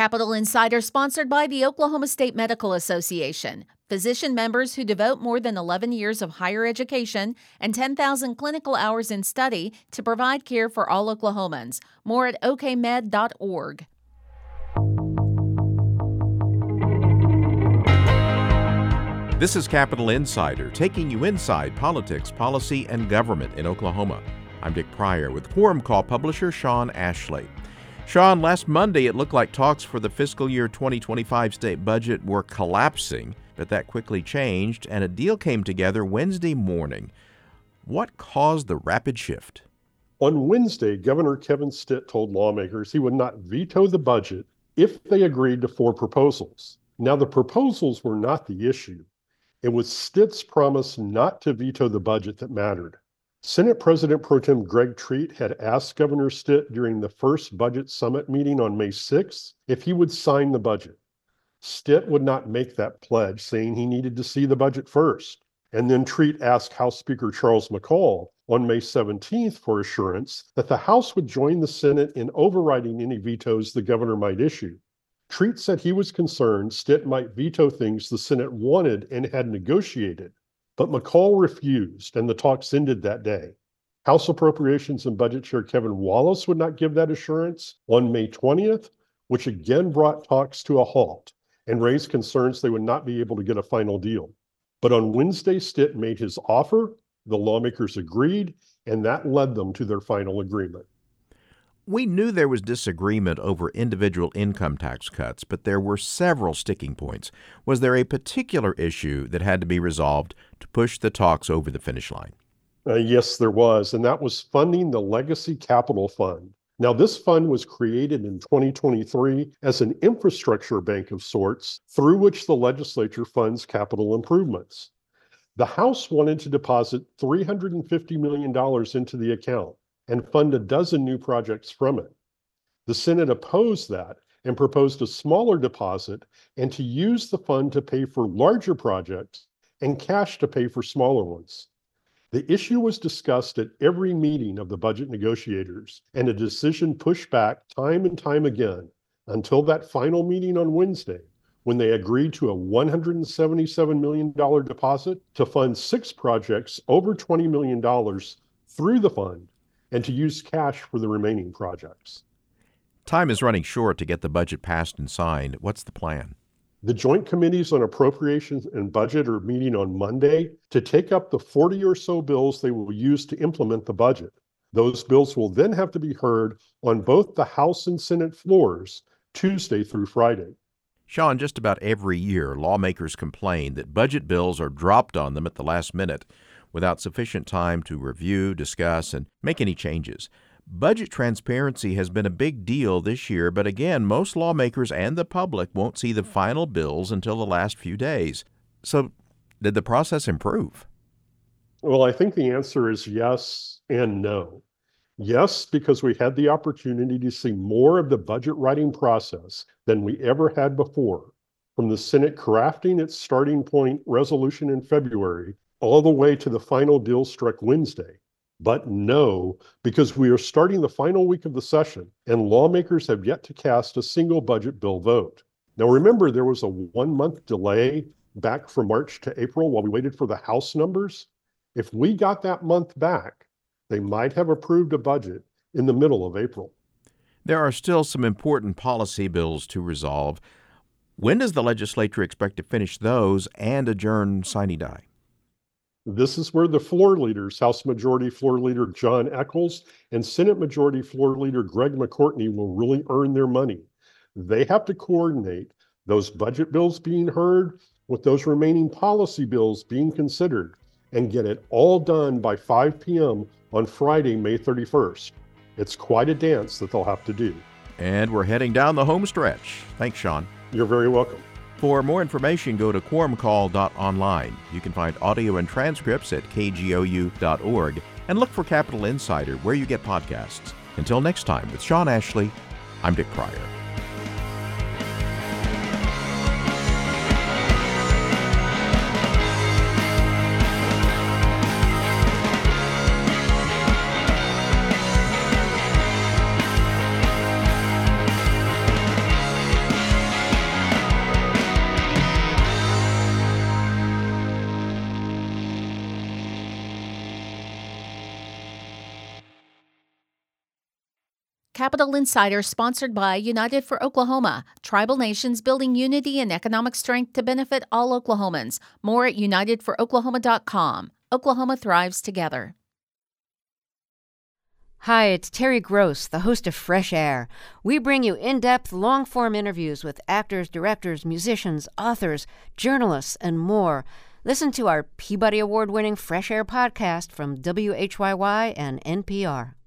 Capitol Insider sponsored by the Oklahoma State Medical Association. Physician members who devote more than 11 years of higher education and 10,000 clinical hours in study to provide care for all Oklahomans. More at okmed.org. This is Capitol Insider, taking you inside politics, policy, and government in Oklahoma. I'm Dick Pryor with Quorum Call publisher Sean Ashley. Sean, last Monday it looked like talks for the fiscal year 2025 state budget were collapsing, but that quickly changed and a deal came together Wednesday morning. What caused the rapid shift? On Wednesday, Governor Kevin Stitt told lawmakers he would not veto the budget if they agreed to 4 proposals. Now, the proposals were not the issue. It was Stitt's promise not to veto the budget that mattered. Senate President Pro Tem Greg Treat had asked Governor Stitt during the first budget summit meeting on May 6th if he would sign the budget. Stitt would not make that pledge, saying he needed to see the budget first. And then Treat asked House Speaker Charles McCall on May 17th for assurance that the House would join the Senate in overriding any vetoes the governor might issue. Treat said he was concerned Stitt might veto things the Senate wanted and had negotiated. But McCall refused, and the talks ended that day. House Appropriations and Budget Chair Kevin Wallace would not give that assurance on May 20th, which again brought talks to a halt and raised concerns they would not be able to get a final deal. But on Wednesday, Stitt made his offer, the lawmakers agreed, and that led them to their final agreement. We knew there was disagreement over individual income tax cuts, but there were several sticking points. Was there a particular issue that had to be resolved to push the talks over the finish line? Yes, there was, and that was funding the Legacy Capital Fund. Now, this fund was created in 2023 as an infrastructure bank of sorts through which the legislature funds capital improvements. The House wanted to deposit $350 million into the account and fund a dozen new projects from it. The Senate opposed that and proposed a smaller deposit and to use the fund to pay for larger projects and cash to pay for smaller ones. The issue was discussed at every meeting of the budget negotiators, and a decision pushed back time and time again until that final meeting on Wednesday, when they agreed to a $177 million deposit to fund 6 projects over $20 million through the fund, and to use cash for the remaining projects. Time is running short to get the budget passed and signed. What's the plan? The Joint Committees on Appropriations and Budget are meeting on Monday to take up the 40 or so bills they will use to implement the budget. Those bills will then have to be heard on both the House and Senate floors Tuesday through Friday. Sean, just about every year, lawmakers complain that budget bills are dropped on them at the last minute without sufficient time to review, discuss, and make any changes. Budget transparency has been a big deal this year, but again, most lawmakers and the public won't see the final bills until the last few days. So, did the process improve? Well, I think the answer is yes and no. Yes, because we had the opportunity to see more of the budget writing process than we ever had before, from the Senate crafting its starting point resolution in February all the way to the final deal struck Wednesday. But no, because we are starting the final week of the session and lawmakers have yet to cast a single budget bill vote. Now remember, there was a 1-month delay back from March to April while we waited for the House numbers. If we got that month back, they might have approved a budget in the middle of April. There are still some important policy bills to resolve. When does the legislature expect to finish those and adjourn sine die? This is where the floor leaders, House Majority Floor Leader John Echols and Senate Majority Floor Leader Greg McCourtney, will really earn their money. They have to coordinate those budget bills being heard with those remaining policy bills being considered and get it all done by 5 p.m. on Friday, May 31st. It's quite a dance that they'll have to do. And we're heading down the home stretch. Thanks, Sean. You're very welcome. For more information, go to quorumcall.online. You can find audio and transcripts at kgou.org and look for Capitol Insider where you get podcasts. Until next time, with Sean Ashley, I'm Dick Pryor. Capital Insider sponsored by United for Oklahoma, tribal nations building unity and economic strength to benefit all Oklahomans. More at unitedforoklahoma.com. Oklahoma thrives together. Hi, it's Terry Gross, the host of Fresh Air. We bring you in-depth, long-form interviews with actors, directors, musicians, authors, journalists, and more. Listen to our Peabody Award-winning Fresh Air podcast from WHYY and NPR.